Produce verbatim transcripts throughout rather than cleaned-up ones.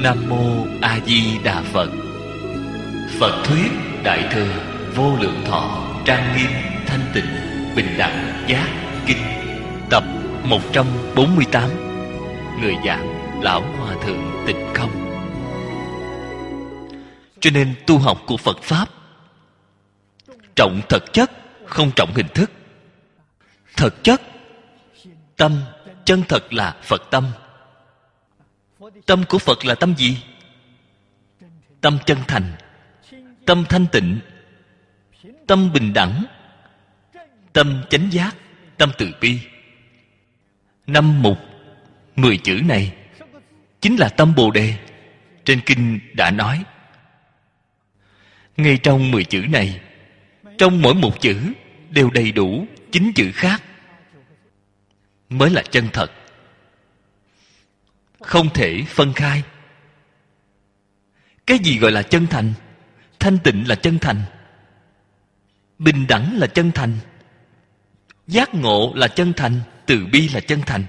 Nam Mô A Di Đà Phật. Phật thuyết Đại Thừa Vô Lượng Thọ Trang Nghiêm Thanh Tịnh Bình Đẳng Giác Kinh, tập một trăm bốn mươi tám. Người giảng Lão Hòa Thượng Tịnh Không. Cho nên tu học của Phật Pháp trọng thực chất, không trọng hình thức. Thực chất, tâm chân thật là Phật tâm. Tâm của Phật là tâm gì? Tâm chân thành, tâm thanh tịnh, tâm bình đẳng, tâm chánh giác, tâm từ bi. Năm mục, mười chữ này chính là tâm Bồ Đề. Trên kinh đã nói, ngay trong mười chữ này, trong mỗi một chữ đều đầy đủ chín chữ khác mới là chân thật, không thể phân khai. Cái gì gọi là chân thành? Thanh tịnh là chân thành, bình đẳng là chân thành, giác ngộ là chân thành, từ bi là chân thành.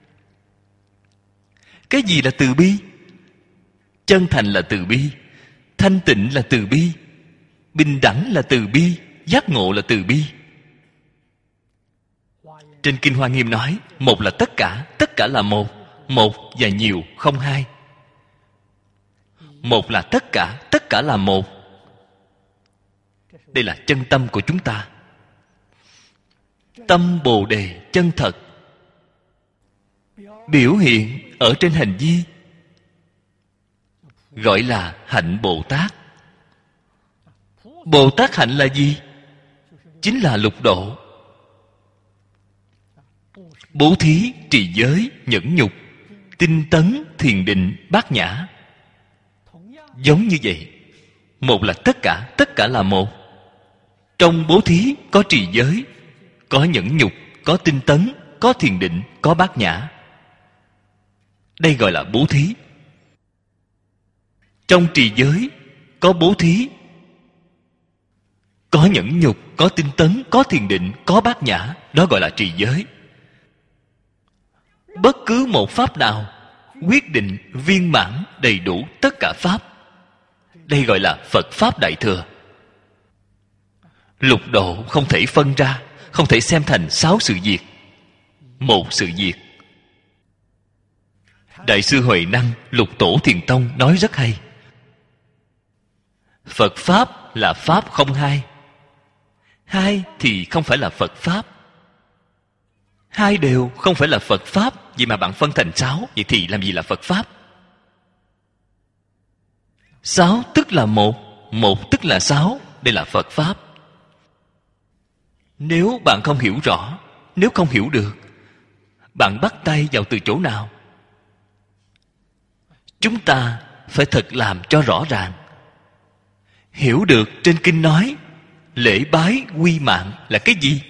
Cái gì là từ bi? Chân thành là từ bi, thanh tịnh là từ bi, bình đẳng là từ bi, giác ngộ là từ bi. Trên kinh Hoa Nghiêm nói, một là tất cả, tất cả là một, một và nhiều không hai. Một là tất cả, tất cả là một. Đây là chân tâm của chúng ta. Tâm Bồ Đề chân thật biểu hiện ở trên hành vi, gọi là hạnh Bồ Tát. Bồ Tát hạnh là gì? Chính là lục độ: bố thí, trì giới, nhẫn nhục, tinh tấn, thiền định, bát nhã. Giống như vậy, một là tất cả, tất cả là một. Trong bố thí có trì giới, có nhẫn nhục, có tinh tấn, có thiền định, có bát nhã. Đây gọi là bố thí. Trong trì giới có bố thí, có nhẫn nhục, có tinh tấn, có thiền định, có bát nhã. Đó gọi là trì giới. Bất cứ một pháp nào quyết định viên mãn đầy đủ tất cả pháp. Đây gọi là Phật Pháp Đại Thừa. Lục độ không thể phân ra, không thể xem thành sáu sự việc, một sự việc. Đại sư Huệ Năng Lục Tổ Thiền Tông nói rất hay. Phật Pháp là Pháp không hai. Hai thì không phải là Phật Pháp. Hai đều không phải là Phật Pháp. Vậy mà bạn phân thành sáu, vậy thì làm gì là Phật Pháp? Sáu tức là một, một tức là sáu. Đây là Phật Pháp. Nếu bạn không hiểu rõ, nếu không hiểu được, bạn bắt tay vào từ chỗ nào? Chúng ta phải thật làm cho rõ ràng. Hiểu được trên kinh nói lễ bái quy mạng là cái gì?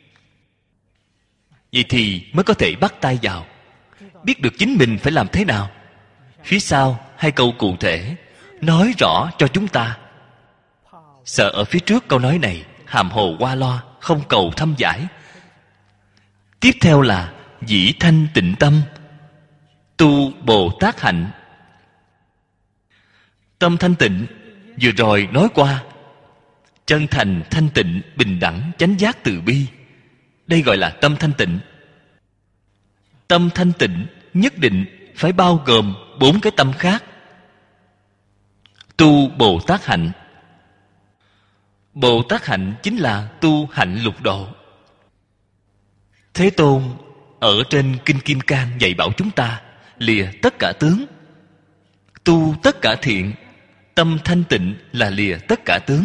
Vậy thì mới có thể bắt tay vào, biết được chính mình phải làm thế nào. Phía sau hai câu cụ thể nói rõ cho chúng ta. Sợ ở phía trước câu nói này hàm hồ qua loa, không cầu thâm giải. Tiếp theo là dĩ thanh tịnh tâm tu Bồ Tát hạnh. Tâm thanh tịnh vừa rồi nói qua, chân thành, thanh tịnh, bình đẳng, chánh giác, từ bi. Đây gọi là tâm thanh tịnh. Tâm thanh tịnh nhất định phải bao gồm bốn cái tâm khác. Tu Bồ Tát hạnh. Bồ Tát hạnh chính là tu hạnh lục độ. Thế Tôn ở trên Kinh Kim Cang dạy bảo chúng ta lìa tất cả tướng, tu tất cả thiện. Tâm thanh tịnh là lìa tất cả tướng.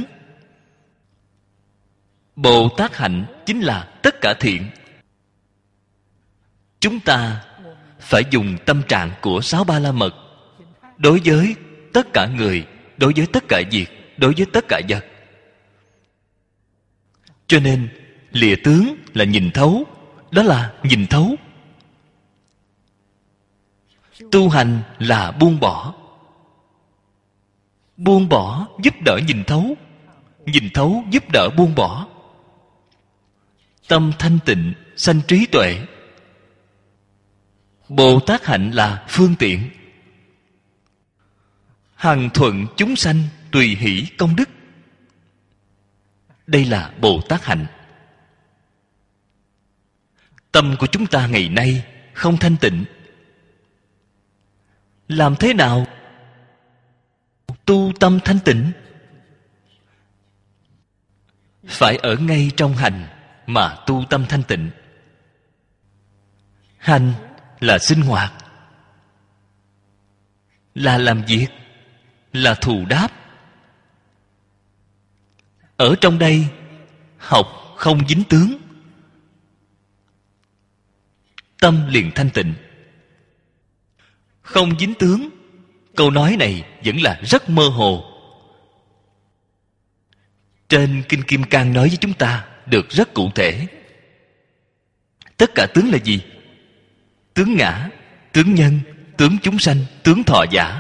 Bồ Tát hạnh chính là tất cả thiện. Chúng ta phải dùng tâm trạng của sáu ba la mật đối với tất cả người, đối với tất cả việc, đối với tất cả vật. Cho nên lìa tướng là nhìn thấu. Đó là nhìn thấu. Tu hành là buông bỏ. Buông bỏ giúp đỡ nhìn thấu, nhìn thấu giúp đỡ buông bỏ. Tâm thanh tịnh sanh trí tuệ. Bồ Tát hạnh là phương tiện. hằng thuận chúng sanh, tùy hỷ công đức. Đây là Bồ Tát hạnh. Tâm của chúng ta ngày nay không thanh tịnh. Làm thế nào tu tâm thanh tịnh? Phải ở ngay trong hành mà tu tâm thanh tịnh. Hành là sinh hoạt, là làm việc, là thù đáp. Ở trong đây học không dính tướng, tâm liền thanh tịnh. Không dính tướng, câu nói này vẫn là rất mơ hồ. Trên Kinh Kim Cang nói với chúng ta được rất cụ thể. Tất cả tướng là gì? Tướng ngã, tướng nhân, tướng chúng sanh, tướng thọ giả.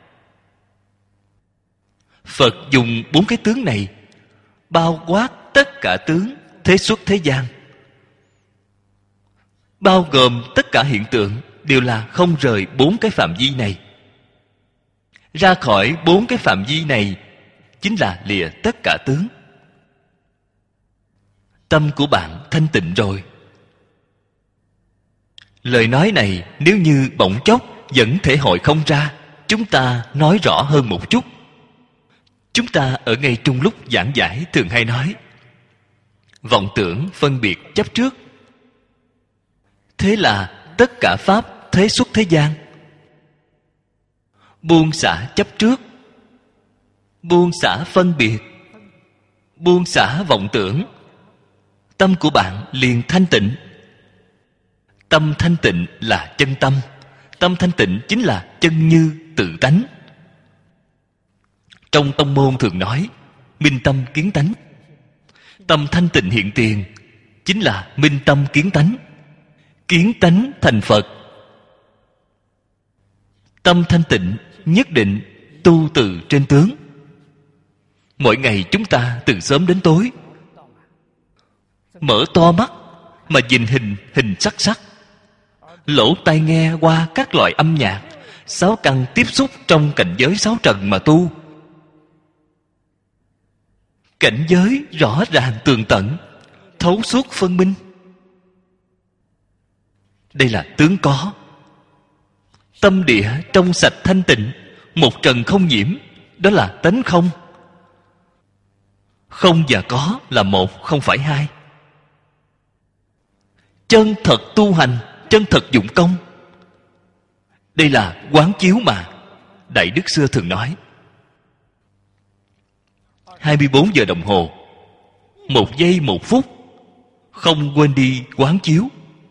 Phật dùng bốn cái tướng này bao quát tất cả tướng thế xuất thế gian, bao gồm tất cả hiện tượng, đều là không rời bốn cái phạm vi này. Ra khỏi bốn cái phạm vi này chính là lìa tất cả tướng. Tâm của bạn thanh tịnh rồi. Lời nói này nếu như bỗng chốc vẫn thể hội không ra, chúng ta nói rõ hơn một chút. Chúng ta ở ngay trong lúc giảng giải thường hay nói vọng tưởng phân biệt chấp trước. Thế là tất cả pháp thế xuất thế gian, buông xả chấp trước, buông xả phân biệt, buông xả vọng tưởng, tâm của bạn liền thanh tịnh. Tâm thanh tịnh là chân tâm. Tâm thanh tịnh chính là chân như tự tánh. Trong tông môn thường nói minh tâm kiến tánh. Tâm thanh tịnh hiện tiền chính là minh tâm kiến tánh. Kiến tánh thành Phật. Tâm thanh tịnh nhất định tu từ trên tướng. Mỗi ngày chúng ta từ sớm đến tối mở to mắt mà nhìn hình hình sắc sắc, lỗ tai nghe qua các loại âm nhạc, sáu căn tiếp xúc trong cảnh giới sáu trần mà tu. Cảnh giới rõ ràng tường tận, thấu suốt phân minh. Đây là tướng có. Tâm địa trong sạch thanh tịnh, một trần không nhiễm, đó là tánh không. Không và có là một, không phải hai. Chân thật tu hành, chân thật dụng công. Đây là quán chiếu mà Đại Đức xưa thường nói. hai mươi bốn giờ đồng hồ, một giây một phút, không quên đi quán chiếu.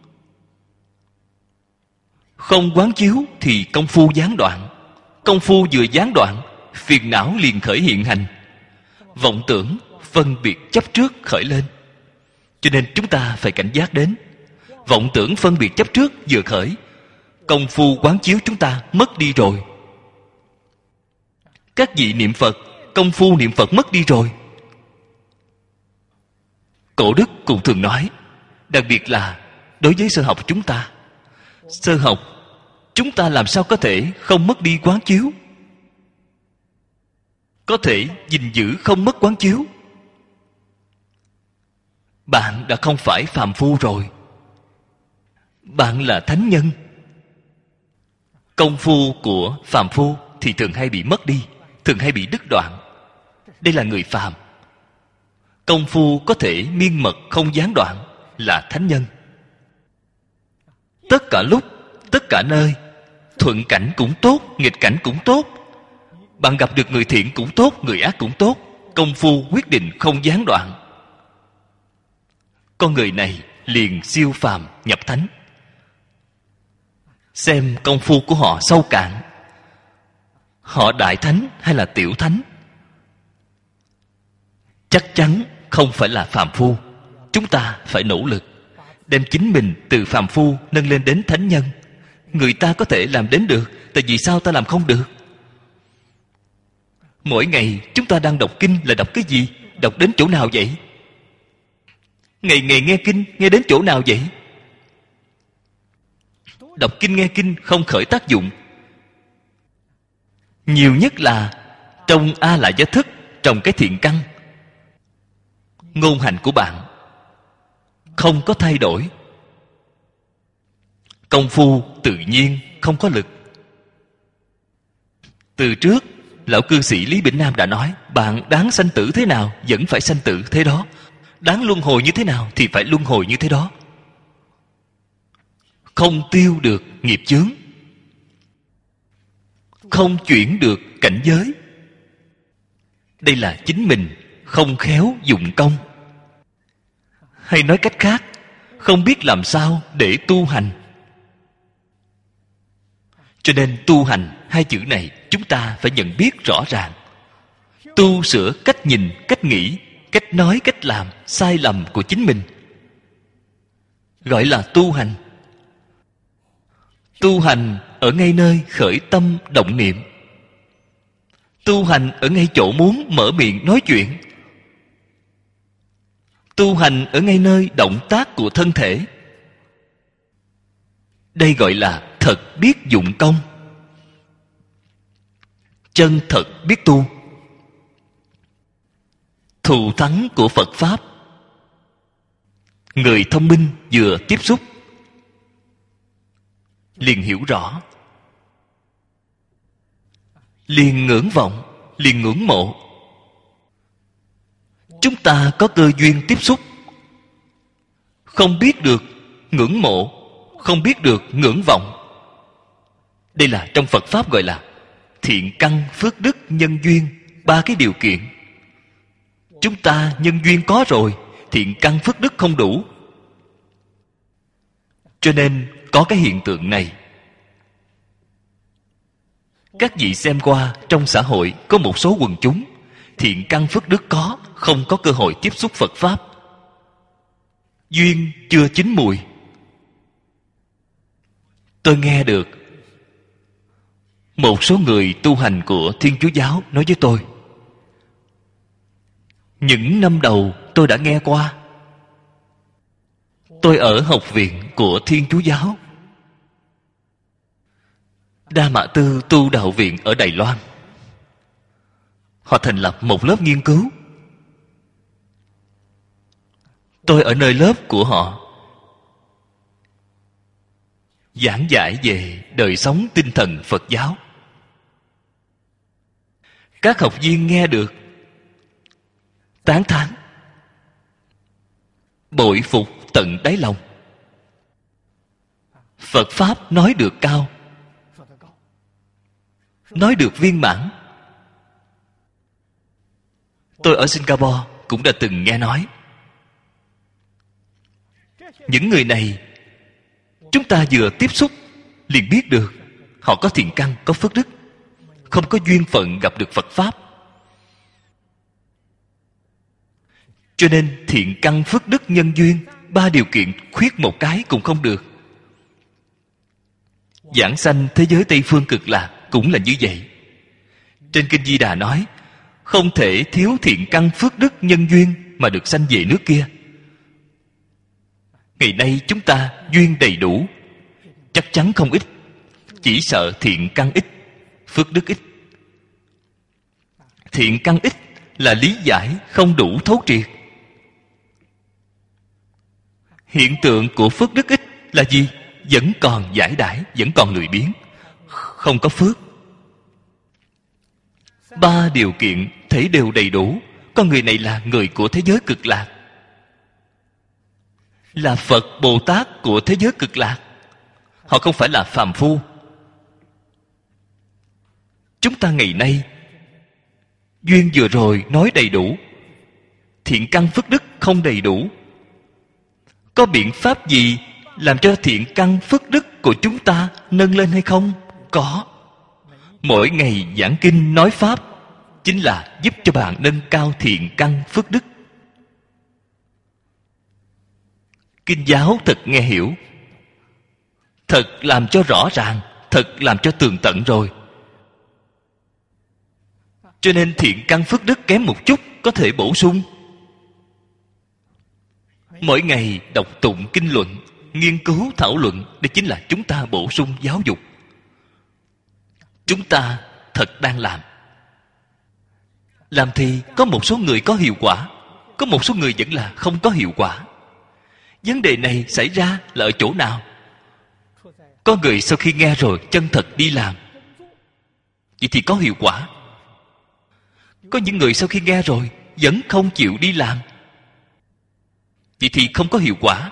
Không quán chiếu thì công phu gián đoạn. Công phu vừa gián đoạn, phiền não liền khởi hiện hành. Vọng tưởng, phân biệt chấp trước khởi lên. Cho nên chúng ta phải cảnh giác đến. Vọng tưởng phân biệt chấp trước vừa khởi, công phu quán chiếu chúng ta mất đi rồi. Các vị niệm Phật, công phu niệm Phật mất đi rồi. Cổ đức cũng thường nói, đặc biệt là đối với sơ học chúng ta. Sơ học, chúng ta làm sao có thể không mất đi quán chiếu? Có thể gìn giữ không mất quán chiếu. Bạn đã không phải phàm phu rồi. Bạn là thánh nhân. Công phu của phàm phu thì thường hay bị mất đi, thường hay bị đứt đoạn. Đây là người phàm. Công phu có thể miên mật không gián đoạn là thánh nhân. Tất cả lúc, tất cả nơi, thuận cảnh cũng tốt, nghịch cảnh cũng tốt. Bạn gặp được người thiện cũng tốt, người ác cũng tốt. Công phu quyết định không gián đoạn. Con người này liền siêu phàm nhập thánh. Xem công phu của họ sâu cạn. Họ đại thánh hay là tiểu thánh? Chắc chắn không phải là phàm phu. Chúng ta phải nỗ lực đem chính mình từ phàm phu nâng lên đến thánh nhân. Người ta có thể làm đến được, tại vì sao ta làm không được? Mỗi ngày chúng ta đang đọc kinh là đọc cái gì? Đọc đến chỗ nào vậy? Ngày ngày nghe kinh, nghe đến chỗ nào vậy? Đọc kinh nghe kinh không khởi tác dụng. Nhiều nhất là trong A Lại Gia Thức, trong cái thiện căn, ngôn hành của bạn không có thay đổi, công phu tự nhiên không có lực. Từ trước lão cư sĩ Lý Bỉnh Nam đã nói, bạn đáng sanh tử thế nào vẫn phải sanh tử thế đó, đáng luân hồi như thế nào thì phải luân hồi như thế đó. Không tiêu được nghiệp chướng, không chuyển được cảnh giới. Đây là chính mình không khéo dụng công. Hay nói cách khác, không biết làm sao để tu hành. Cho nên tu hành hai chữ này chúng ta phải nhận biết rõ ràng. Tu sửa cách nhìn, cách nghĩ, cách nói, cách làm sai lầm của chính mình, gọi là tu hành. Tu hành ở ngay nơi khởi tâm động niệm, tu hành ở ngay chỗ muốn mở miệng nói chuyện, tu hành ở ngay nơi động tác của thân thể. Đây gọi là thật biết dụng công, chân thật biết tu. Thù thắng của Phật Pháp, người thông minh vừa tiếp xúc liền hiểu rõ, liền ngưỡng vọng, liền ngưỡng mộ. Chúng ta có cơ duyên tiếp xúc, không biết được ngưỡng mộ, không biết được ngưỡng vọng. Đây là trong Phật Pháp gọi là thiện căn, phước đức, nhân duyên. Ba cái điều kiện. Chúng ta nhân duyên có rồi, thiện căn phước đức không đủ, cho nên có cái hiện tượng này. Các vị xem qua, trong xã hội có một số quần chúng thiện căn phước đức có, không có cơ hội tiếp xúc Phật Pháp, duyên chưa chín mùi. Tôi nghe được một số người tu hành của Thiên Chúa Giáo nói với tôi, những năm đầu tôi đã nghe qua. Tôi ở học viện của Thiên Chúa Giáo, Đa Mạ Tư Tu Đạo Viện ở Đài Loan. Họ thành lập một lớp nghiên cứu. Tôi ở nơi lớp của họ giảng giải về đời sống tinh thần Phật giáo. Các học viên nghe được tán thán, bội phục tận đáy lòng. Phật Pháp nói được cao, nói được viên mãn. Tôi ở Singapore cũng đã từng nghe nói. Những người này chúng ta vừa tiếp xúc liền biết được họ có thiện căn, có phước đức, không có duyên phận gặp được Phật Pháp. Cho nên thiện căn, phước đức, nhân duyên, ba điều kiện khuyết một cái cũng không được. Giảng sanh thế giới Tây Phương Cực Lạc cũng là như vậy. Trên Kinh Di Đà nói, không thể thiếu thiện căn, phước đức, nhân duyên mà được sanh về nước kia. Ngày nay chúng ta duyên đầy đủ, chắc chắn không ít, chỉ sợ thiện căn ít, phước đức ít. Thiện căn ít là lý giải không đủ thấu triệt. Hiện tượng của phước đức ít là gì? Vẫn còn giải đãi, vẫn còn lười biếng, không có phước. Ba điều kiện thấy đều đầy đủ. Con người này là người của thế giới Cực Lạc, là Phật Bồ Tát của thế giới Cực Lạc. Họ không phải là phàm phu. Chúng ta ngày nay duyên vừa rồi nói đầy đủ, thiện căn phước đức không đầy đủ. Có biện pháp gì làm cho thiện căn phước đức của chúng ta nâng lên hay không? Có. Mỗi ngày giảng kinh nói pháp chính là giúp cho bạn nâng cao thiện căn phước đức. Kinh giáo thật nghe hiểu, thật làm cho rõ ràng, thật làm cho tường tận rồi. Cho nên thiện căn phước đức kém một chút có thể bổ sung. Mỗi ngày đọc tụng kinh luận, nghiên cứu thảo luận, đây chính là chúng ta bổ sung giáo dục. Chúng ta thật đang làm. Làm thì có một số người có hiệu quả, có một số người vẫn là không có hiệu quả. Vấn đề này xảy ra là ở chỗ nào? Có người sau khi nghe rồi chân thật đi làm, vậy thì có hiệu quả. Có những người sau khi nghe rồi vẫn không chịu đi làm, vậy thì không có hiệu quả.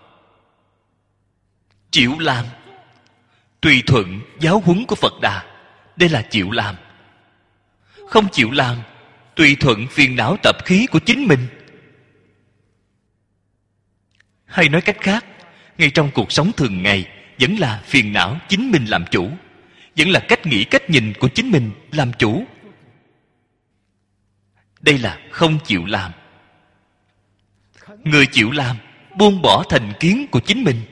Chịu làm, tùy thuận giáo huấn của Phật Đà, đây là chịu làm. Không chịu làm, tùy thuận phiền não tập khí của chính mình. Hay nói cách khác, ngay trong cuộc sống thường ngày vẫn là phiền não chính mình làm chủ, vẫn là cách nghĩ cách nhìn của chính mình làm chủ. Đây là không chịu làm. Người chịu làm buông bỏ thành kiến của chính mình,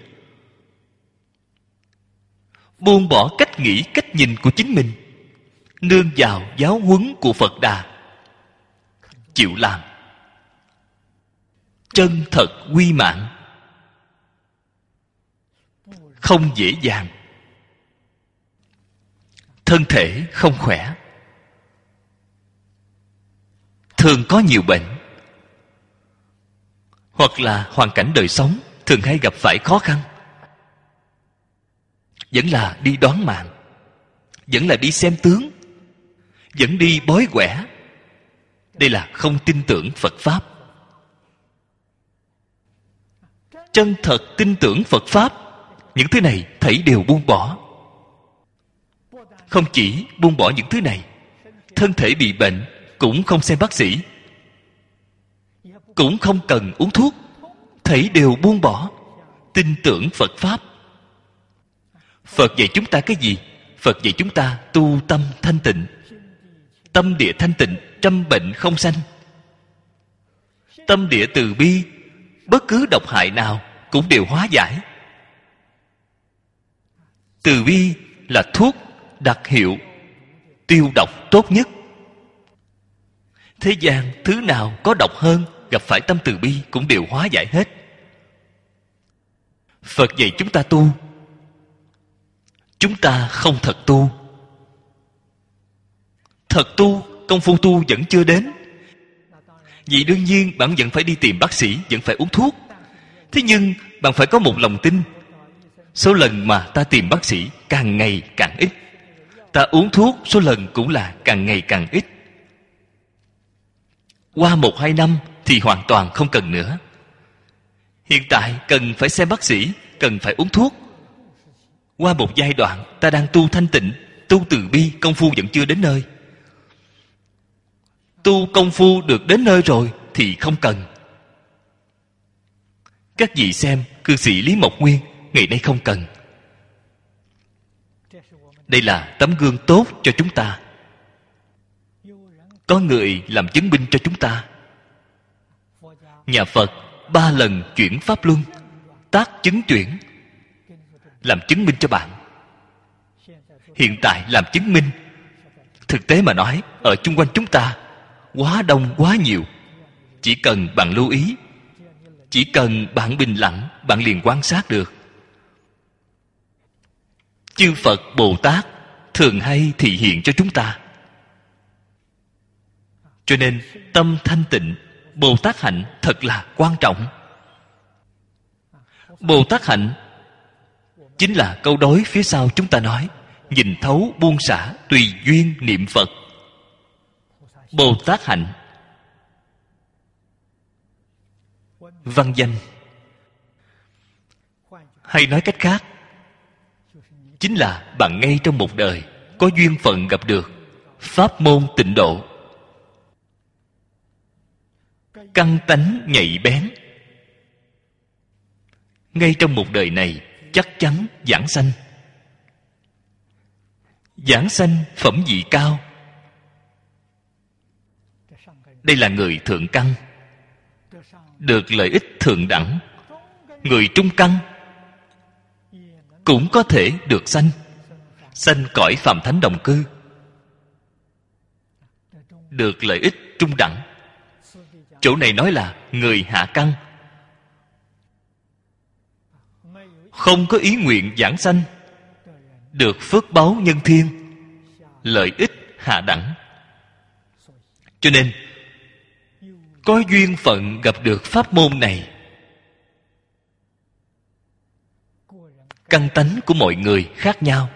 buông bỏ cách nghĩ cách nhìn của chính mình, nương vào giáo huấn của Phật Đà, chịu làm. Chân thật quy mạng, không dễ dàng. Thân thể không khỏe, thường có nhiều bệnh, hoặc là hoàn cảnh đời sống thường hay gặp phải khó khăn, vẫn là đi đoán mạng, vẫn là đi xem tướng, vẫn đi bói quẻ. Đây là không tin tưởng Phật Pháp. Chân thật tin tưởng Phật Pháp, những thứ này thảy đều buông bỏ. Không chỉ buông bỏ những thứ này, thân thể bị bệnh cũng không xem bác sĩ, cũng không cần uống thuốc, thảy đều buông bỏ, tin tưởng Phật Pháp. Phật dạy chúng ta cái gì? Phật dạy chúng ta tu tâm thanh tịnh. Tâm địa thanh tịnh, trăm bệnh không sanh. Tâm địa từ bi, bất cứ độc hại nào cũng đều hóa giải. Từ bi là thuốc đặc hiệu tiêu độc tốt nhất. Thế gian thứ nào có độc hơn, gặp phải tâm từ bi cũng đều hóa giải hết. Phật dạy chúng ta tu, chúng ta không thật tu. Thật tu, công phu tu vẫn chưa đến. Vì đương nhiên bạn vẫn phải đi tìm bác sĩ, vẫn phải uống thuốc. Thế nhưng bạn phải có một lòng tin. Số lần mà ta tìm bác sĩ càng ngày càng ít, ta uống thuốc số lần cũng là càng ngày càng ít. Qua một hai năm thì hoàn toàn không cần nữa. Hiện tại cần phải xem bác sĩ, cần phải uống thuốc. Qua một giai đoạn ta đang tu thanh tịnh, tu từ bi, công phu vẫn chưa đến nơi. Tu công phu được đến nơi rồi thì không cần. Các vị xem cư sĩ Lý Mộc Nguyên ngày nay không cần. Đây là tấm gương tốt cho chúng ta. Có người làm chứng minh cho chúng ta. Nhà Phật ba lần chuyển pháp luân, tác chứng chuyển, làm chứng minh cho bạn. Hiện tại làm chứng minh. Thực tế mà nói, ở chung quanh chúng ta quá đông quá nhiều. Chỉ cần bạn lưu ý, chỉ cần bạn bình lặng, bạn liền quan sát được. Chư Phật Bồ Tát thường hay thị hiện cho chúng ta. Cho nên tâm thanh tịnh, Bồ Tát hạnh thật là quan trọng. Bồ Tát hạnh chính là câu đối phía sau chúng ta nói: nhìn thấu buông xả, tùy duyên niệm Phật. Bồ Tát hạnh. Văn danh, hay nói cách khác, chính là bạn ngay trong một đời có duyên phận gặp được pháp môn tịnh độ, căn tánh nhạy bén, ngay trong một đời này chắc chắn giảng sanh. Giảng sanh phẩm vị cao. Đây là người thượng căn, được lợi ích thượng đẳng. Người trung căn cũng có thể được sanh, sanh cõi phàm thánh đồng cư, được lợi ích trung đẳng. Chỗ này nói là người hạ căn, không có ý nguyện giảng sanh, được phước báu nhân thiên, lợi ích hạ đẳng. Cho nên có duyên phận gặp được pháp môn này, căn tánh của mọi người khác nhau,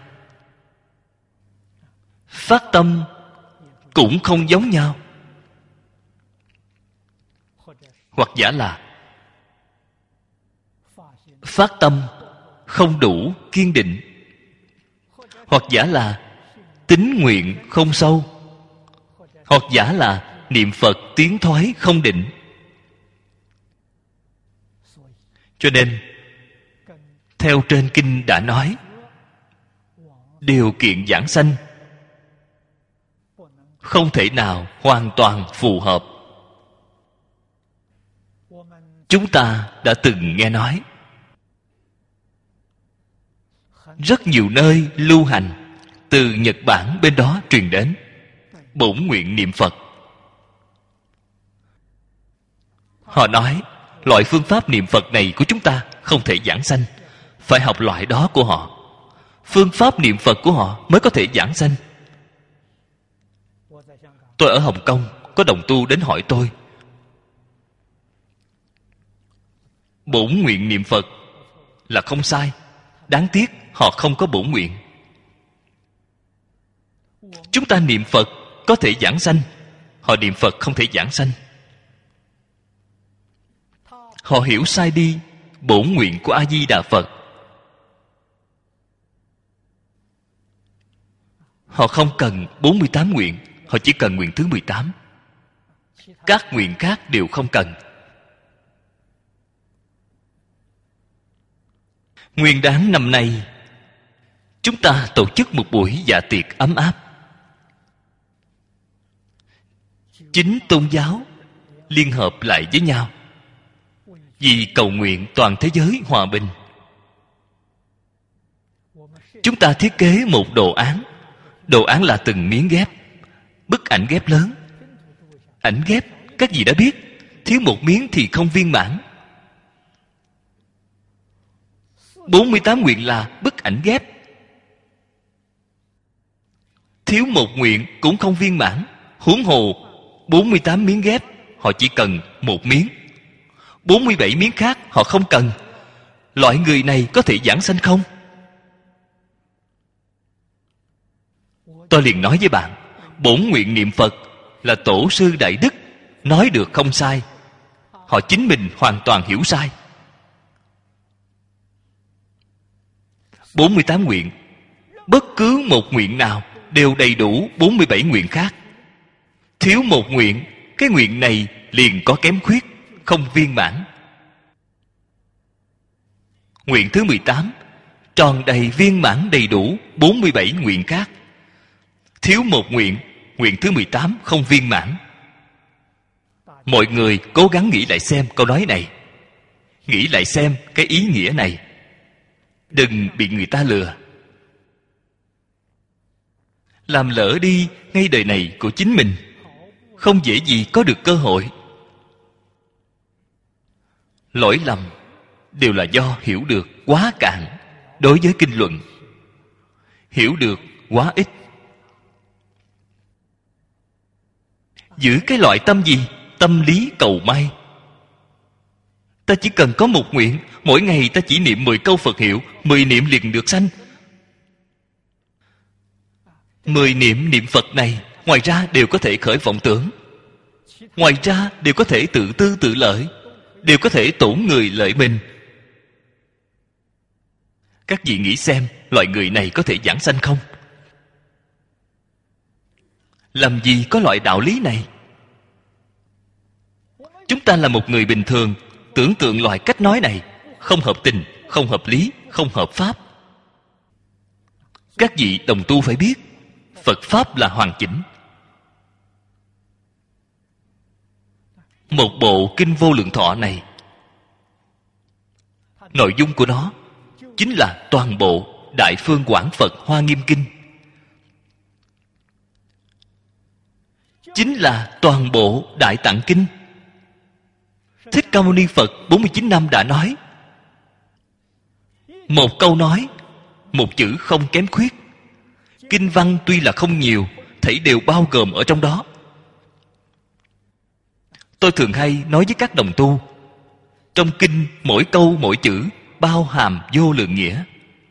phát tâm cũng không giống nhau. Hoặc giả là phát tâm không đủ kiên định, hoặc giả là tín nguyện không sâu, hoặc giả là niệm Phật tiến thoái không định. Cho nên theo trên kinh đã nói, điều kiện giảng sanh không thể nào hoàn toàn phù hợp. Chúng ta đã từng nghe nói, rất nhiều nơi lưu hành từ Nhật Bản bên đó truyền đến bổn nguyện niệm Phật. Họ nói loại phương pháp niệm Phật này của chúng ta không thể giảng sanh, phải học loại đó của họ. Phương pháp niệm Phật của họ mới có thể giảng sanh. Tôi ở Hồng Kông, có đồng tu đến hỏi tôi, bổn nguyện niệm Phật là không sai, đáng tiếc họ không có bổn nguyện. Chúng ta niệm Phật có thể giảng sanh, họ niệm Phật không thể giảng sanh. Họ hiểu sai đi bổn nguyện của A Di Đà Phật. Họ không cần bốn mươi tám nguyện, họ chỉ cần nguyện thứ mười tám. Các nguyện khác đều không cần. Nguyên đán năm nay, chúng ta tổ chức một buổi dạ tiệc ấm áp. Chính tôn giáo liên hợp lại với nhau vì cầu nguyện toàn thế giới hòa bình. Chúng ta thiết kế một đồ án. Đồ án là từng miếng ghép, bức ảnh ghép lớn. Ảnh ghép, các vị đã biết, thiếu một miếng thì không viên mãn. bốn mươi tám nguyện là bức ảnh ghép, thiếu một nguyện cũng không viên mãn. Huống hồ bốn mươi tám miếng ghép, họ chỉ cần một miếng. bốn mươi bảy miếng khác họ không cần. Loại người này có thể giảng sanh không? Tôi liền nói với bạn, bổn nguyện niệm Phật là tổ sư Đại Đức nói được không sai. Họ chính mình hoàn toàn hiểu sai. bốn mươi tám nguyện, bất cứ một nguyện nào đều đầy đủ bốn mươi bảy nguyện khác. Thiếu một nguyện, cái nguyện này liền có kém khuyết, không viên mãn. Nguyện thứ mười tám tròn đầy viên mãn đầy đủ bốn mươi bảy nguyện khác. Thiếu một nguyện, nguyện thứ mười tám không viên mãn. Mọi người cố gắng nghĩ lại xem câu nói này, nghĩ lại xem cái ý nghĩa này. Đừng bị người ta lừa, làm lỡ đi ngay đời này của chính mình, không dễ gì có được cơ hội. Lỗi lầm đều là do hiểu được quá cạn đối với kinh luận, hiểu được quá ít. Giữ cái loại tâm gì? Tâm lý cầu may. Ta chỉ cần có một nguyện, mỗi ngày ta chỉ niệm mười câu Phật hiệu, mười niệm liền được sanh. Mười niệm niệm Phật này, ngoài ra đều có thể khởi vọng tưởng, ngoài ra đều có thể tự tư tự lợi, đều có thể tổn người lợi mình. Các vị nghĩ xem, loại người này có thể giảng sanh không? Làm gì có loại đạo lý này? Chúng ta là một người bình thường, tưởng tượng loại cách nói này không hợp tình, không hợp lý, không hợp pháp. Các vị đồng tu phải biết, Phật Pháp là hoàn chỉnh. Một bộ Kinh Vô Lượng Thọ này, nội dung của nó chính là toàn bộ Đại Phương Quảng Phật Hoa Nghiêm Kinh, chính là toàn bộ Đại Tạng Kinh. Thích Ca Mâu Ni Phật bốn mươi chín năm đã nói, một câu nói, một chữ không kém khuyết. Kinh văn tuy là không nhiều, thảy đều bao gồm ở trong đó. Tôi thường hay nói với các đồng tu, trong kinh mỗi câu mỗi chữ bao hàm vô lượng nghĩa.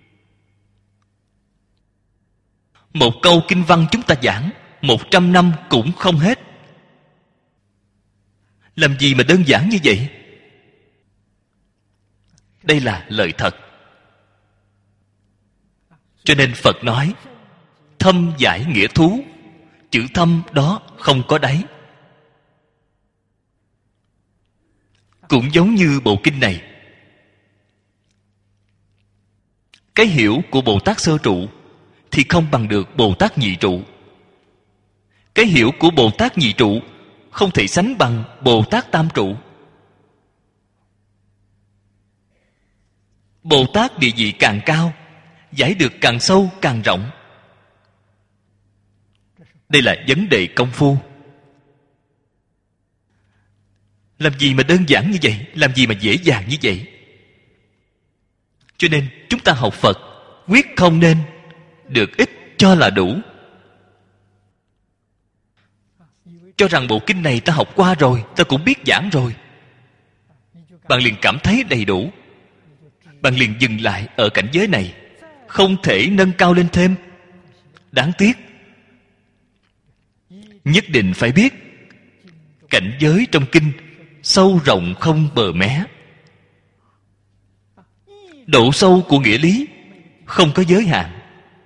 Một câu kinh văn chúng ta giảng một trăm năm cũng không hết. Làm gì mà đơn giản như vậy? Đây là lời thật. Cho nên Phật nói thâm giải nghĩa thú. Chữ thâm đó không có đáy. Cũng giống như bộ kinh này, cái hiểu của Bồ Tát Sơ Trụ thì không bằng được Bồ Tát Nhị Trụ. Cái hiểu của Bồ Tát Nhị Trụ không thể sánh bằng Bồ Tát Tam Trụ. Bồ Tát địa vị càng cao, giải được càng sâu càng rộng. Đây là vấn đề công phu. Làm gì mà đơn giản như vậy? Làm gì mà dễ dàng như vậy? Cho nên chúng ta học Phật quyết không nên được ít cho là đủ. Cho rằng bộ kinh này ta học qua rồi, ta cũng biết giảng rồi, bạn liền cảm thấy đầy đủ. Bạn liền dừng lại ở cảnh giới này, không thể nâng cao lên thêm. Đáng tiếc. Nhất định phải biết cảnh giới trong kinh sâu rộng không bờ mé. Độ sâu của nghĩa lý không có giới hạn.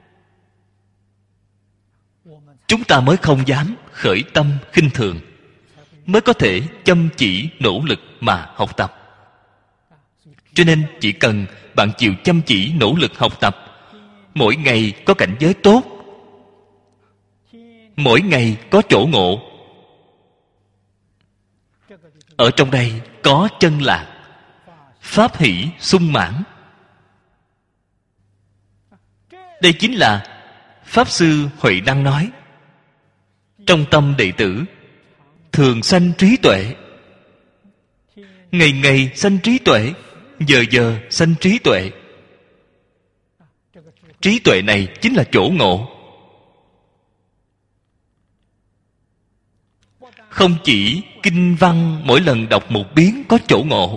Chúng ta mới không dám khởi tâm khinh thường, mới có thể chăm chỉ nỗ lực mà học tập. Cho nên chỉ cần bạn chịu chăm chỉ nỗ lực học tập, mỗi ngày có cảnh giới tốt, mỗi ngày có chỗ ngộ. Ở trong đây có chân lạc, pháp hỷ sung mãn. Đây chính là Pháp Sư Huệ Năng nói, trong tâm đệ tử thường sanh trí tuệ. Ngày ngày sanh trí tuệ, giờ giờ sanh trí tuệ. Trí tuệ này chính là chỗ ngộ. Không chỉ kinh văn mỗi lần đọc một biến có chỗ ngộ,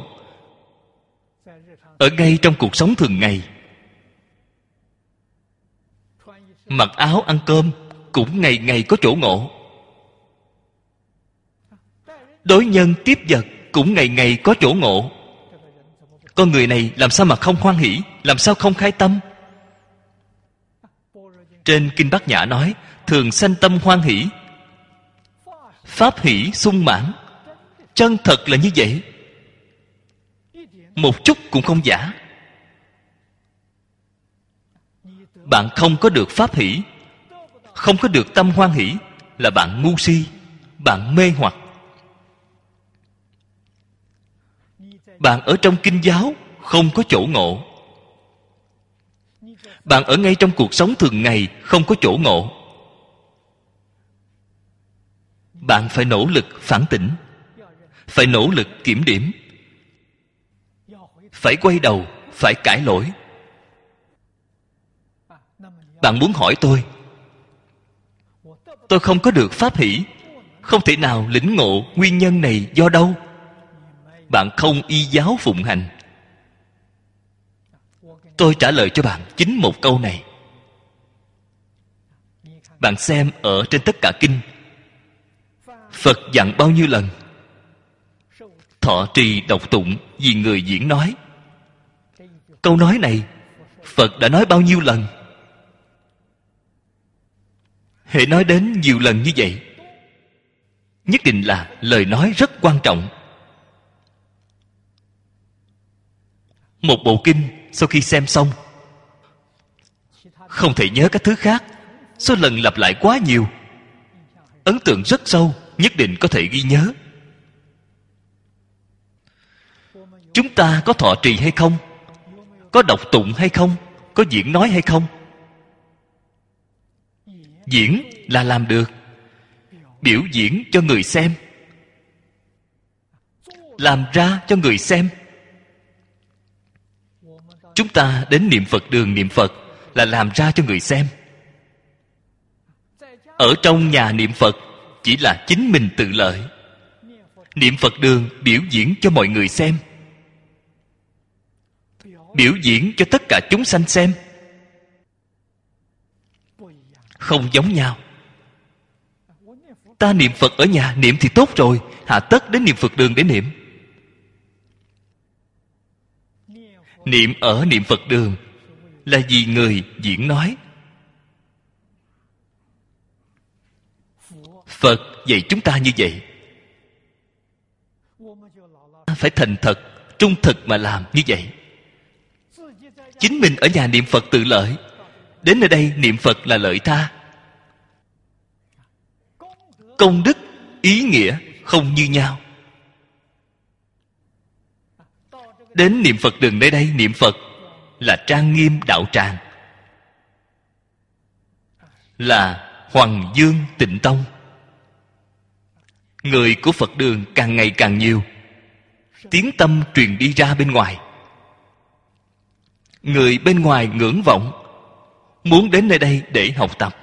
ở ngay trong cuộc sống thường ngày, mặc áo ăn cơm cũng ngày ngày có chỗ ngộ. Đối nhân tiếp vật cũng ngày ngày có chỗ ngộ. Con người này làm sao mà không hoan hỷ, làm sao không khai tâm? Trên Kinh Bát Nhã nói, thường sanh tâm hoan hỷ, pháp hỷ sung mãn. Chân thật là như vậy, một chút cũng không giả. Bạn không có được pháp hỷ, không có được tâm hoan hỷ, là bạn ngu si, bạn mê hoặc. Bạn ở trong kinh giáo không có chỗ ngộ. Bạn ở ngay trong cuộc sống thường ngày không có chỗ ngộ. Bạn phải nỗ lực phản tỉnh, phải nỗ lực kiểm điểm, phải quay đầu, phải cải lỗi. Bạn muốn hỏi tôi, tôi không có được pháp hỷ, không thể nào lĩnh ngộ nguyên nhân này do đâu? Bạn không y giáo phụng hành. Tôi trả lời cho bạn chính một câu này. Bạn xem ở trên tất cả kinh, Phật dặn bao nhiêu lần? Thọ trì đọc tụng vì người diễn nói. Câu nói này Phật đã nói bao nhiêu lần? Hễ nói đến nhiều lần như vậy, nhất định là lời nói rất quan trọng. Một bộ kinh sau khi xem xong, không thể nhớ các thứ khác, số lần lặp lại quá nhiều, ấn tượng rất sâu, nhất định có thể ghi nhớ. Chúng ta có thọ trì hay không? Có đọc tụng hay không? Có diễn nói hay không? Diễn là làm được, biểu diễn cho người xem, làm ra cho người xem. Chúng ta đến niệm Phật đường niệm Phật là làm ra cho người xem. Ở trong nhà niệm Phật chỉ là chính mình tự lợi. Niệm Phật đường biểu diễn cho mọi người xem, biểu diễn cho tất cả chúng sanh xem. Không giống nhau. Ta niệm Phật ở nhà niệm thì tốt rồi, hà tất đến niệm Phật đường để niệm. Niệm ở niệm Phật đường là vì người diễn nói. Phật dạy chúng ta như vậy, phải thành thật, trung thực mà làm như vậy. Chính mình ở nhà niệm Phật tự lợi, đến nơi đây niệm Phật là lợi tha. Công đức, ý nghĩa không như nhau. Đến niệm Phật đường nơi đây niệm Phật là trang nghiêm đạo tràng, là Hoằng Dương Tịnh Tông. Người của Phật đường càng ngày càng nhiều, tiếng tâm truyền đi ra bên ngoài. Người bên ngoài ngưỡng vọng, muốn đến nơi đây để học tập.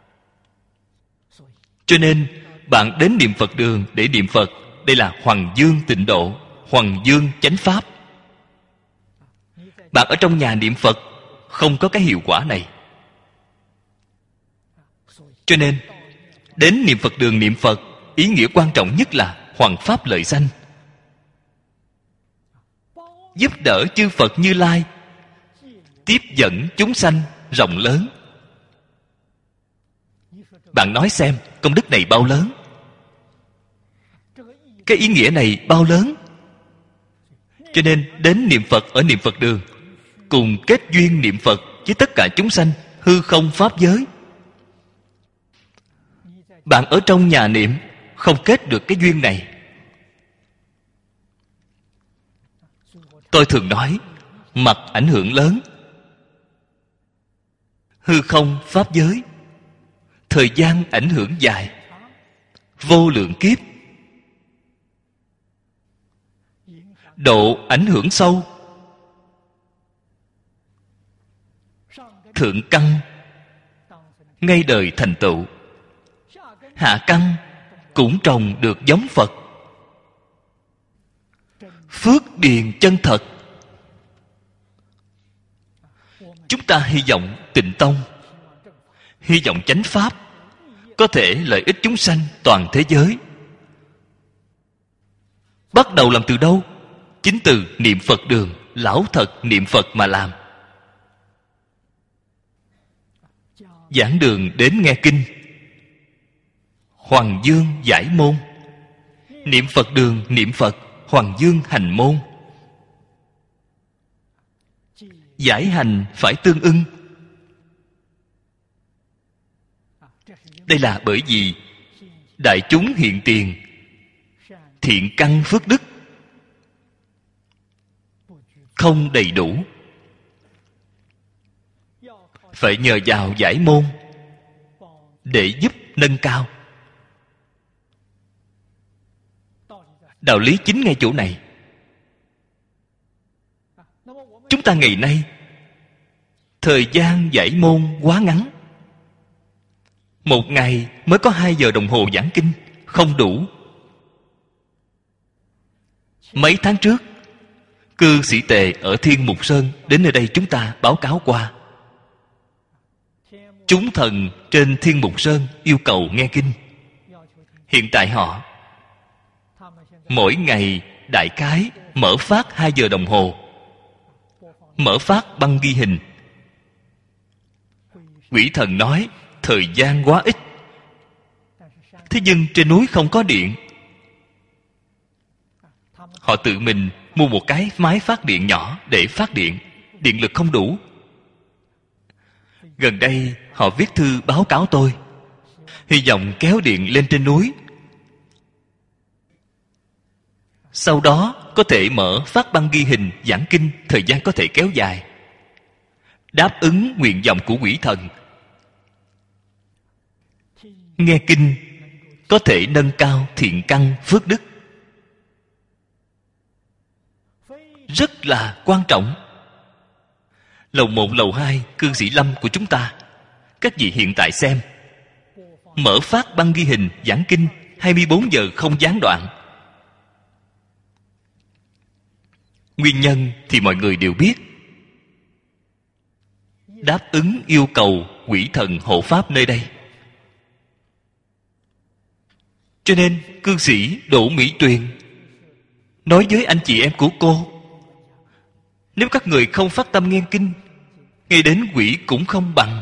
Cho nên bạn đến niệm Phật đường để niệm Phật, đây là Hoằng Dương Tịnh Độ, Hoằng Dương Chánh Pháp. Bạn ở trong nhà niệm Phật không có cái hiệu quả này. Cho nên đến niệm Phật đường niệm Phật, ý nghĩa quan trọng nhất là hoằng pháp lợi sanh, giúp đỡ chư Phật Như Lai, tiếp dẫn chúng sanh rộng lớn. Bạn nói xem công đức này bao lớn, cái ý nghĩa này bao lớn. Cho nên đến niệm Phật ở niệm Phật đường, cùng kết duyên niệm Phật với tất cả chúng sanh hư không pháp giới. Bạn ở trong nhà niệm không kết được cái duyên này. Tôi thường nói mặt ảnh hưởng lớn, hư không pháp giới, thời gian ảnh hưởng dài, vô lượng kiếp. Độ ảnh hưởng sâu, thượng căn ngay đời thành tựu, hạ căn cũng trồng được giống Phật. Phước điền chân thật. Chúng ta hy vọng Tịnh Tông, hy vọng chánh pháp có thể lợi ích chúng sanh toàn thế giới. Bắt đầu làm từ đâu? Chính từ niệm Phật đường, lão thật niệm Phật mà làm. Giảng đường đến nghe kinh, Hoằng Dương giải môn. Niệm Phật đường niệm Phật, Hoằng Dương hành môn. Giải hành phải tương ưng. Đây là bởi vì đại chúng hiện tiền, thiện căn phước đức không đầy đủ, phải nhờ vào giải môn để giúp nâng cao. Đạo lý chính ngay chỗ này. Chúng ta ngày nay thời gian giải môn quá ngắn, một ngày mới có hai giờ đồng hồ giảng kinh, không đủ. Mấy tháng trước, cư sĩ Tề ở Thiên Mục Sơn đến nơi đây chúng ta báo cáo qua. Chúng thần trên Thiên Mục Sơn yêu cầu nghe kinh. Hiện tại họ mỗi ngày đại khái mở phát hai giờ đồng hồ, mở phát băng ghi hình. Quỷ thần nói thời gian quá ít, thế nhưng trên núi không có điện. Họ tự mình mua một cái máy phát điện nhỏ để phát điện, điện lực không đủ. Gần đây họ viết thư báo cáo tôi, hy vọng kéo điện lên trên núi, sau đó có thể mở phát băng ghi hình giảng kinh, thời gian có thể kéo dài, đáp ứng nguyện vọng của quỷ thần. Nghe kinh có thể nâng cao thiện căn phước đức, rất là quan trọng. Lầu một, lầu hai, cư sĩ Lâm của chúng ta, các vị hiện tại xem, mở phát băng ghi hình giảng kinh hai mươi bốn giờ không gián đoạn. Nguyên nhân thì mọi người đều biết. Đáp ứng yêu cầu quỷ thần hộ pháp nơi đây. Cho nên cư sĩ Đỗ Mỹ Tuyền nói với anh chị em của cô, nếu các người không phát tâm nghe kinh, ngay đến quỷ cũng không bằng.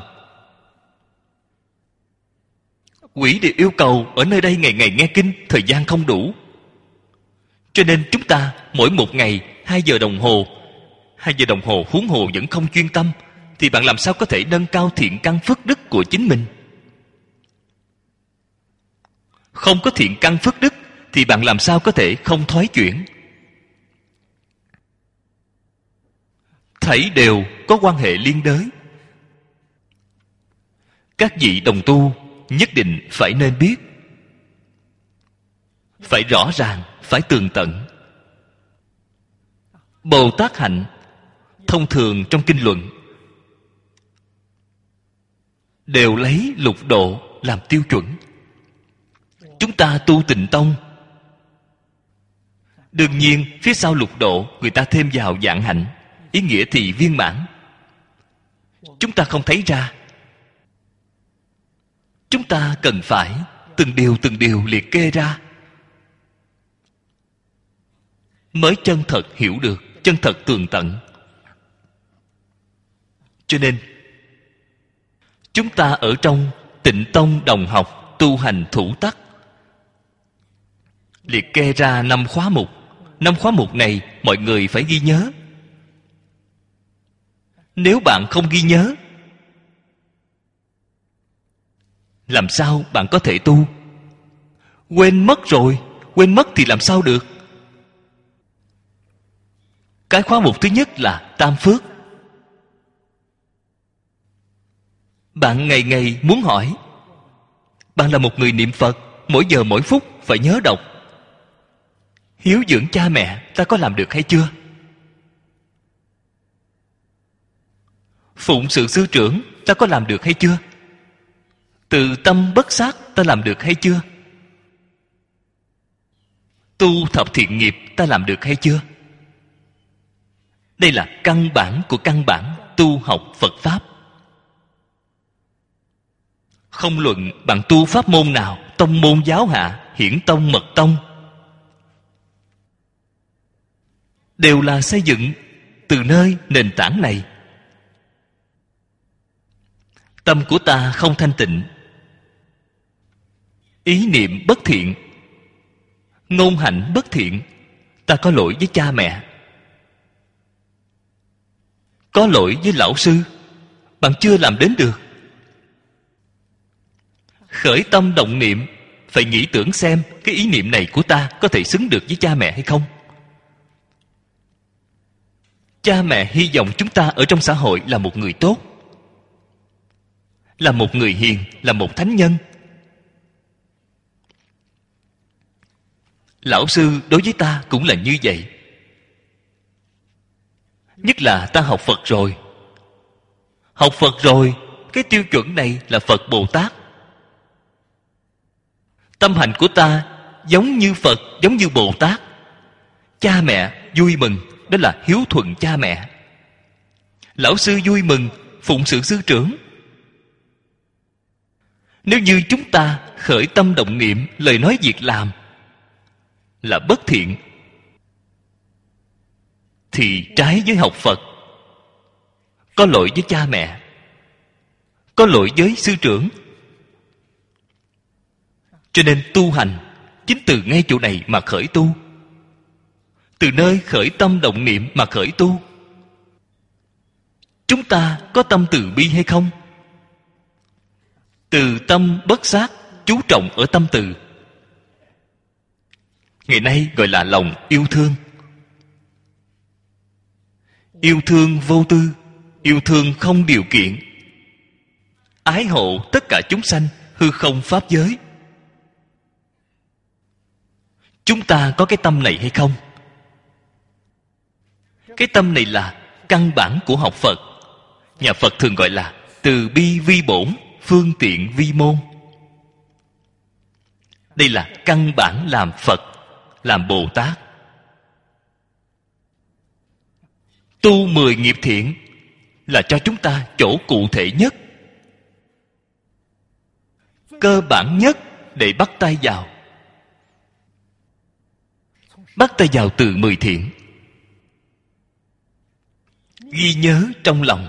Quỷ đều yêu cầu ở nơi đây ngày ngày nghe kinh, thời gian không đủ. Cho nên chúng ta mỗi một ngày hai giờ đồng hồ, hai giờ đồng hồ huống hồ vẫn không chuyên tâm, thì bạn làm sao có thể nâng cao thiện căn phước đức của chính mình? Không có thiện căn phước đức thì bạn làm sao có thể không thoái chuyển? Thảy đều có quan hệ liên đới. Các vị đồng tu nhất định phải nên biết, phải rõ ràng, phải tường tận. Bồ Tát hạnh thông thường trong kinh luận đều lấy lục độ làm tiêu chuẩn. Chúng ta tu Tịnh Tông, đương nhiên phía sau lục độ người ta thêm vào vạn hạnh, ý nghĩa thì viên mãn. Chúng ta không thấy ra. Chúng ta cần phải từng điều từng điều liệt kê ra, mới chân thật hiểu được, chân thật tường tận. Cho nên chúng ta ở trong Tịnh Tông đồng học tu hành thủ tắc, liệt kê ra năm khóa mục. Năm khóa mục này mọi người phải ghi nhớ. Nếu bạn không ghi nhớ, làm sao bạn có thể tu? Quên mất rồi, quên mất thì làm sao được? Cái khóa mục thứ nhất là tam phước. Bạn ngày ngày muốn hỏi, bạn là một người niệm Phật, mỗi giờ mỗi phút phải nhớ đọc. Hiếu dưỡng cha mẹ ta có làm được hay chưa? Phụng sự sư trưởng ta có làm được hay chưa? Từ tâm bất sát ta làm được hay chưa? Tu thập thiện nghiệp ta làm được hay chưa? Đây là căn bản của căn bản tu học Phật Pháp. Không luận bạn tu pháp môn nào, tông môn giáo hạ, hiển tông mật tông, đều là xây dựng từ nơi nền tảng này. Tâm của ta không thanh tịnh, ý niệm bất thiện, ngôn hạnh bất thiện, ta có lỗi với cha mẹ, có lỗi với lão sư, bạn chưa làm đến được. Khởi tâm động niệm, phải nghĩ tưởng xem cái ý niệm này của ta có thể xứng được với cha mẹ hay không. Cha mẹ hy vọng chúng ta ở trong xã hội là một người tốt, là một người hiền, là một thánh nhân. Lão sư đối với ta cũng là như vậy. Nhất là ta học Phật rồi. Học Phật rồi, cái tiêu chuẩn này là Phật Bồ Tát. Tâm hành của ta giống như Phật, giống như Bồ Tát. Cha mẹ vui mừng, đó là hiếu thuận cha mẹ. Lão sư vui mừng, phụng sự sư trưởng. Nếu như chúng ta khởi tâm động niệm, lời nói việc làm là bất thiện, thì trái với học Phật, có lỗi với cha mẹ, có lỗi với sư trưởng. Cho nên tu hành chính từ ngay chỗ này mà khởi tu, từ nơi khởi tâm động niệm mà khởi tu. Chúng ta có tâm từ bi hay không? Từ tâm bất sát, chú trọng ở tâm từ. Ngày nay gọi là lòng yêu thương. Yêu thương vô tư, yêu thương không điều kiện, ái hộ tất cả chúng sanh, hư không pháp giới. Chúng ta có cái tâm này hay không? Cái tâm này là căn bản của học Phật. Nhà Phật thường gọi là từ bi vi bổn, phương tiện vi môn. Đây là căn bản làm Phật, làm Bồ Tát. Tu mười nghiệp thiện là cho chúng ta chỗ cụ thể nhất, cơ bản nhất để bắt tay vào. Bắt tay vào từ mười thiện, ghi nhớ trong lòng.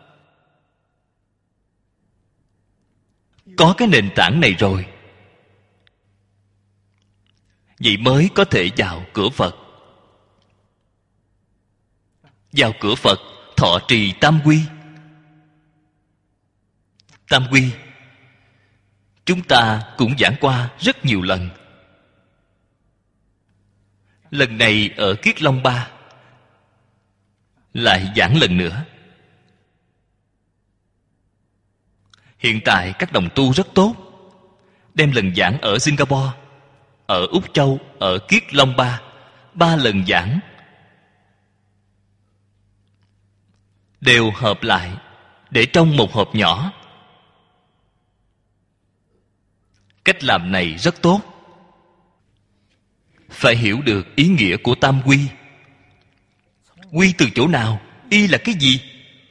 Có cái nền tảng này rồi, vậy mới có thể vào cửa Phật. Vào cửa Phật thọ trì tam quy. Tam quy chúng ta cũng giảng qua rất nhiều lần. Lần này ở Kiết Long Ba lại giảng lần nữa. Hiện tại các đồng tu rất tốt, đem lần giảng ở Singapore, ở Úc Châu, ở Kiết Long Ba, ba lần giảng đều hợp lại để trong một hộp nhỏ. Cách làm này rất tốt. Phải hiểu được ý nghĩa của tam quy. Quy từ chỗ nào? Y là cái gì?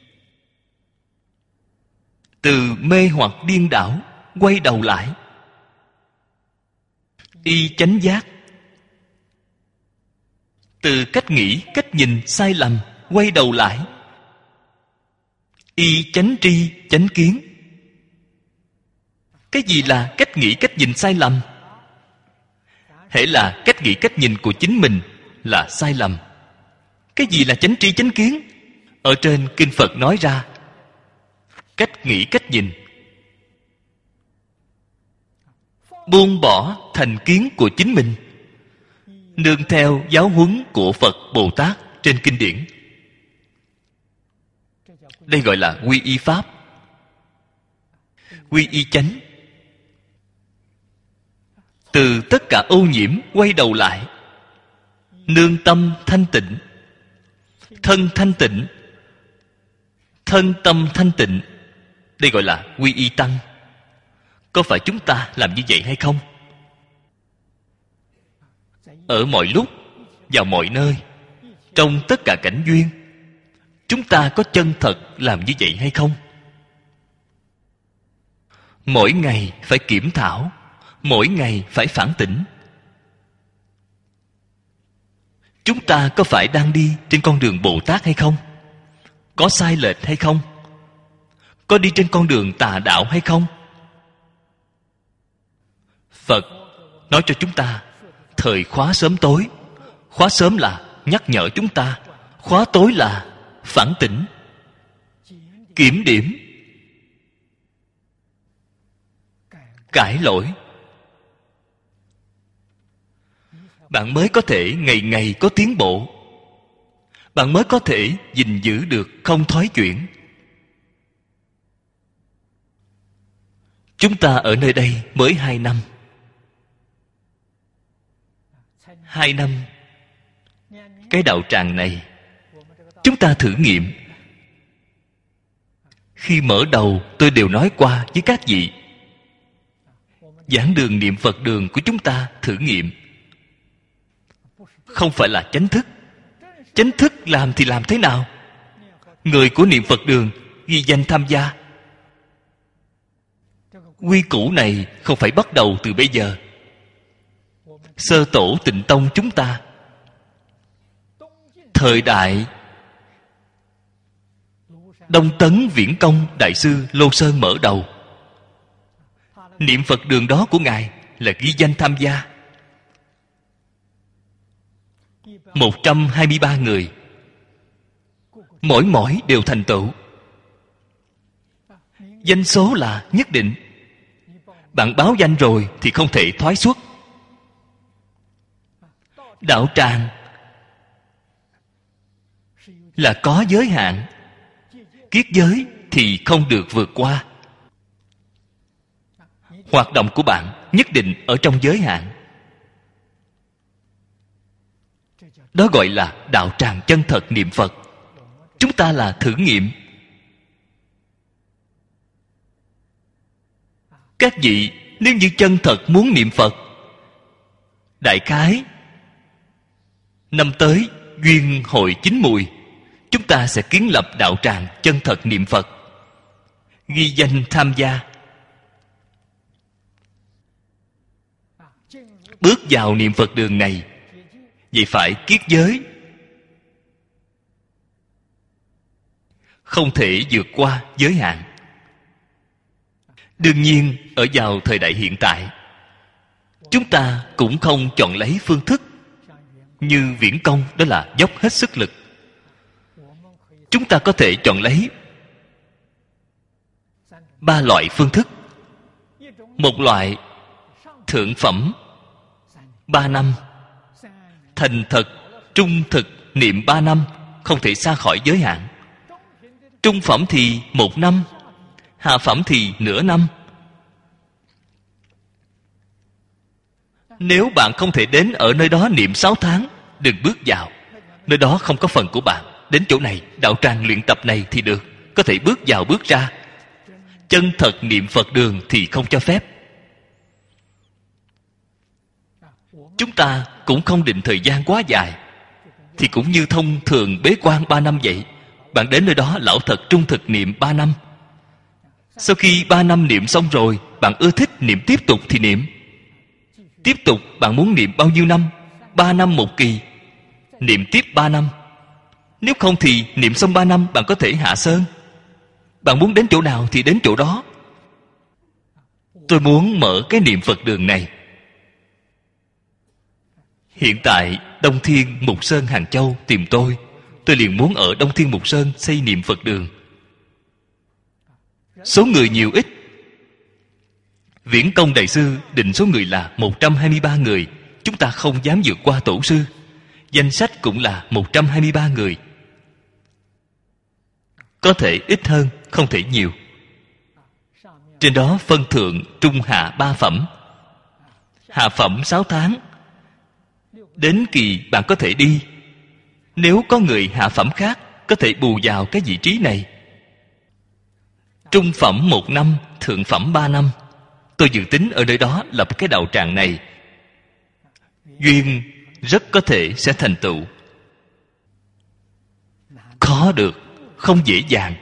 Từ mê hoặc điên đảo quay đầu lại. Y chánh giác. Từ cách nghĩ, cách nhìn sai lầm quay đầu lại. Y chánh tri, chánh kiến. Cái gì là cách nghĩ, cách nhìn sai lầm? Hễ là cách nghĩ, cách nhìn của chính mình là sai lầm. Cái gì là chánh tri, chánh kiến? Ở trên Kinh Phật nói ra, cách nghĩ, cách nhìn buông bỏ thành kiến của chính mình, nương theo giáo huấn của Phật Bồ Tát trên kinh điển. Đây gọi là quy y pháp, quy y chánh. Từ tất cả ô nhiễm quay đầu lại, nương tâm thanh tịnh. Thân thanh tịnh, thân tâm thanh tịnh. Đây gọi là quy y tăng. Có phải chúng ta làm như vậy hay không? Ở mọi lúc, vào mọi nơi, trong tất cả cảnh duyên, chúng ta có chân thật làm như vậy hay không? Mỗi ngày phải kiểm thảo, mỗi ngày phải phản tỉnh. Chúng ta có phải đang đi trên con đường Bồ Tát hay không? Có sai lệch hay không? Có đi trên con đường tà đạo hay không? Phật nói cho chúng ta thời khóa sớm tối. Khóa sớm là nhắc nhở chúng ta, khóa tối là phản tỉnh, kiểm điểm, cải lỗi. Bạn mới có thể ngày ngày có tiến bộ. Bạn mới có thể gìn giữ được không thoái chuyển. Chúng ta ở nơi đây mới hai năm. Hai năm, cái đạo tràng này chúng ta thử nghiệm. Khi mở đầu tôi đều nói qua với các vị, giảng đường niệm Phật đường của chúng ta thử nghiệm. Không phải là chánh thức. Chánh thức làm thì làm thế nào? Người của niệm Phật đường ghi danh tham gia. Quy củ này không phải bắt đầu từ bây giờ. Sơ tổ Tịnh Tông chúng ta, thời đại Đông Tấn Viễn Công Đại sư Lô Sơn mở đầu, niệm Phật đường đó của Ngài là ghi danh tham gia. Một trăm hai mươi ba người, mỗi mỗi đều thành tựu. Danh số là nhất định. Bạn báo danh rồi thì không thể thoái xuất. Đạo tràng là có giới hạn. Kiết giới thì không được vượt qua. Hoạt động của bạn nhất định ở trong giới hạn. Đó gọi là đạo tràng chân thật niệm Phật. Chúng ta là thử nghiệm. Các vị nếu như chân thật muốn niệm Phật đại khái năm tới duyên hội chín mùi, chúng ta sẽ kiến lập đạo tràng chân thật niệm Phật, ghi danh tham gia. Bước vào niệm Phật đường này, vậy phải kiết giới, không thể vượt qua giới hạn. Đương nhiên, ở vào thời đại hiện tại, chúng ta cũng không chọn lấy phương thức như Viễn Công, đó là dốc hết sức lực. Chúng ta có thể chọn lấy ba loại phương thức. Một loại thượng phẩm ba năm, thành thật trung thực niệm ba năm, không thể xa khỏi giới hạn. Trung phẩm thì một năm, hạ phẩm thì nửa năm. Nếu bạn không thể đến ở nơi đó niệm sáu tháng, đừng bước vào. Nơi đó không có phần của bạn. Đến chỗ này, đạo tràng luyện tập này thì được, có thể bước vào bước ra. Chân thật niệm Phật đường thì không cho phép. Chúng ta cũng không định thời gian quá dài, thì cũng như thông thường bế quan ba năm vậy. Bạn đến nơi đó lão thật trung thực niệm ba năm. Sau khi ba năm niệm xong rồi, bạn ưa thích niệm tiếp tục thì niệm. Tiếp tục bạn muốn niệm bao nhiêu năm? Ba năm một kỳ, niệm tiếp ba năm. Nếu không thì niệm xong ba năm bạn có thể hạ sơn. Bạn muốn đến chỗ nào thì đến chỗ đó. Tôi muốn mở cái niệm Phật đường này. Hiện tại Đông Thiên Mục Sơn Hàng Châu tìm tôi, tôi liền muốn ở Đông Thiên Mục Sơn xây niệm Phật đường. Số người nhiều ít. Viễn Công Đại Sư định số người là một trăm hai mươi ba người. Chúng ta không dám vượt qua tổ sư. Danh sách cũng là một trăm hai mươi ba người. Có thể ít hơn, không thể nhiều. Trên đó phân thượng trung hạ ba phẩm. Hạ phẩm sáu tháng. Đến kỳ bạn có thể đi. Nếu có người hạ phẩm khác có thể bù vào cái vị trí này. Trung phẩm một năm, thượng phẩm ba năm. Tôi dự tính ở nơi đó lập cái đạo tràng này. Duyên rất có thể sẽ thành tựu. Khó được, không dễ dàng.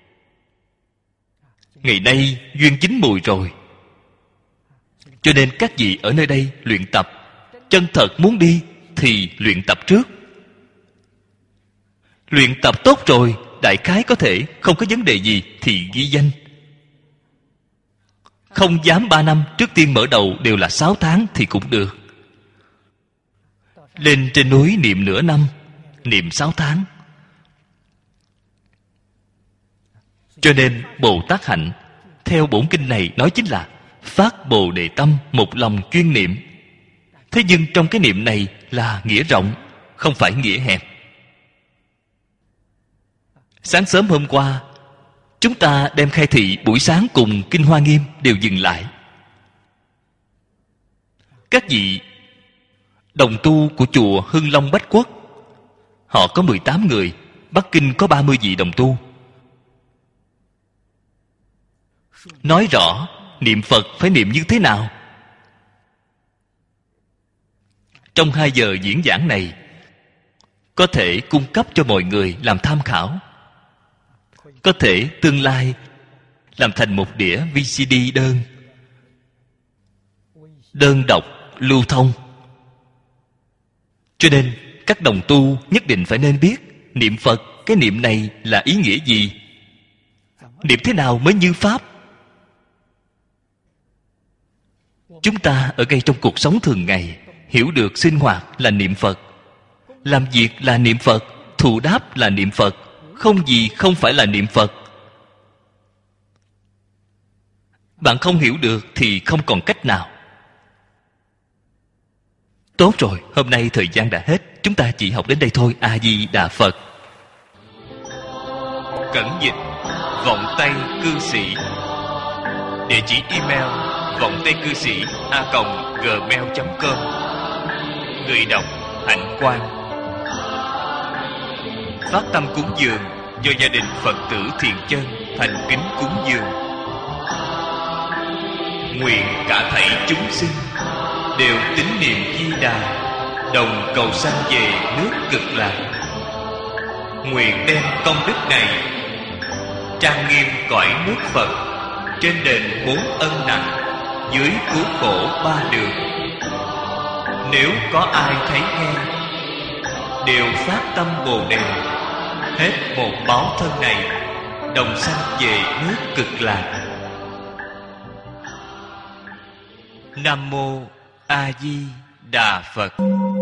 Ngày nay duyên chín mùi rồi. Cho nên các vị ở nơi đây luyện tập. Chân thật muốn đi thì luyện tập trước. Luyện tập tốt rồi, đại khái có thể không có vấn đề gì thì ghi danh. Không dám ba năm, trước tiên mở đầu đều là sáu tháng thì cũng được. Lên trên núi niệm nửa năm, niệm sáu tháng. Cho nên Bồ Tát hạnh theo bổn kinh này nói chính là phát Bồ Đề tâm, một lòng chuyên niệm. Thế nhưng trong cái niệm này là nghĩa rộng, không phải nghĩa hẹp. Sáng sớm hôm qua, chúng ta đem khai thị buổi sáng cùng Kinh Hoa Nghiêm đều dừng lại. Các vị đồng tu của chùa Hưng Long Bách Quốc, họ có mười tám người, Bắc Kinh có ba mươi vị đồng tu. Nói rõ niệm Phật phải niệm như thế nào. Trong hai giờ diễn giảng này, có thể cung cấp cho mọi người làm tham khảo. Có thể tương lai làm thành một đĩa vê xê đê đơn, đơn độc lưu thông. Cho nên các đồng tu nhất định phải nên biết niệm Phật, cái niệm này là ý nghĩa gì, niệm thế nào mới như pháp. Chúng ta ở ngay trong cuộc sống thường ngày hiểu được sinh hoạt là niệm Phật, làm việc là niệm Phật, thù đáp là niệm Phật, không gì không phải là niệm Phật. Bạn không hiểu được thì không còn cách nào. Tốt rồi, hôm nay thời gian đã hết, chúng ta chỉ học đến đây thôi. A Di Đà Phật. Cẩn dịch vọng tây cư sĩ. Địa chỉ email vọng tây cư sĩ a còng gmail chấm com. Người đọc Hạnh Quang. Phát tâm cúng dường do gia đình Phật tử Thiện Chân thành kính cúng dường. Nguyện cả thảy chúng sinh đều tín niệm Di Đà, đồng cầu sanh về nước Cực Lạc. Nguyện đem công đức này trang nghiêm cõi nước Phật, trên đền bốn ân nặng, dưới cứu khổ ba đường. Nếu có ai thấy nghe, đều phát tâm Bồ Đề, hết một báo thân này, đồng sanh về nước Cực Lạc. Nam mô A Di Đà Phật.